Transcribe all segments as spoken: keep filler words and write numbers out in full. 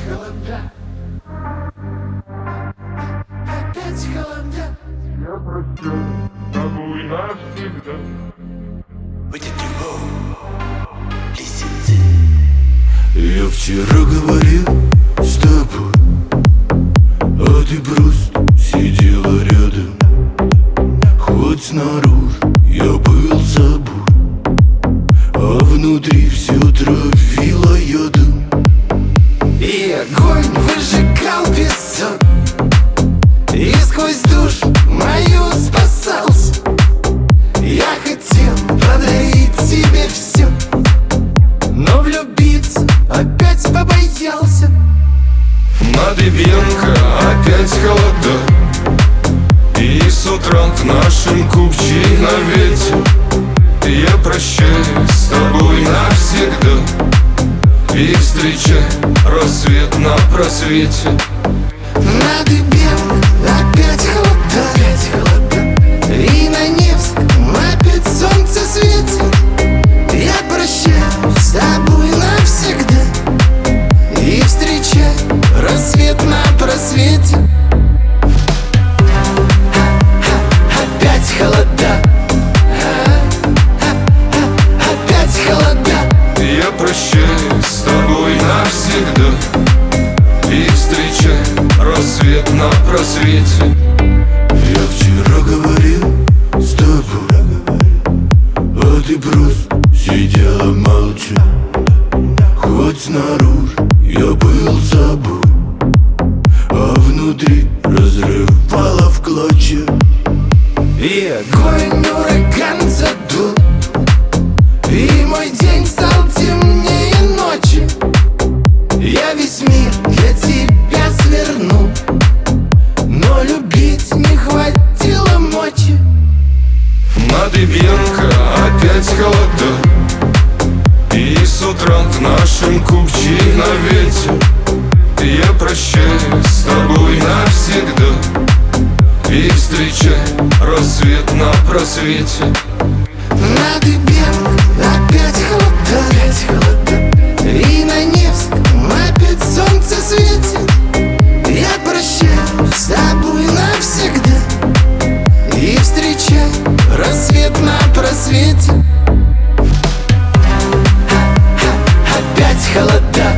холода, опять холода. Я прощаюсь с тобой навсегда. Я вчера говорил с тобой, а ты просто сидела рядом. Хоть снаружи я был собой, а внутри все травило ядом. И огонь выжигал песок, и сквозь душу мою спасался. Я хотел подарить тебе все, но влюбиться опять побоялся. На Дыбенко опять холода, и с утра в нашем купче на ветер. Я прощаюсь с тобой навсегда и встречай рассвет на просвете. На Дыбенко опять холода, опять холода, и на Невском опять солнце светит. Я прощаюсь с тобой навсегда и встречай рассвет на просвете. Опять холода, опять холода. Я прощаюсь с тобой навсегда и встречай рассвет на просвете. Я вчера говорил с тобой, а ты просто сидела молча. Хоть снаружи я был собой, а внутри разрывало в клочья. И огонь ураган задул, и мой день стал темнее ночи. Я весь мир для тебя свернул, но любить не хватило мочи. На Дыбенко опять холода, и с утра в нашем купче на ветер. Я прощаюсь с тобой навсегда и встречай рассвет на просвете. На Дыбенко опять холода, опять холода, и на Невском опять солнце светит. Я прощаюсь с тобой навсегда и встречай рассвет на просвете. Опять холода,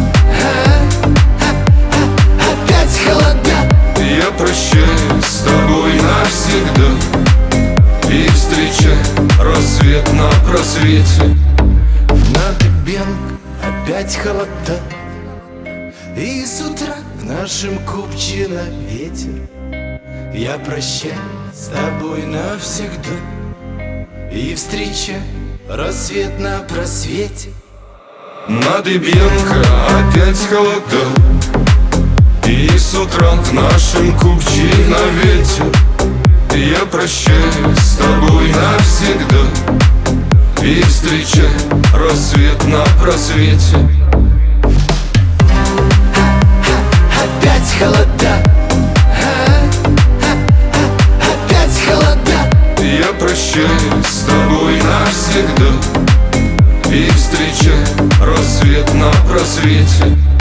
опять холода. Я прощаюсь с тобой навсегда и встречай рассвет на просвете. На Дыбенко опять холода, и с утра в нашем купче на ветер. Я прощаюсь с тобой навсегда и встречай рассвет на просвете. На Дыбенко опять холода, и с утра в нашем купче на ветер. Я прощаюсь с тобой навсегда и встречай рассвет на просвете. Опять холода, опять холода. Я прощаюсь с тобой навсегда и встречай рассвет на просвете.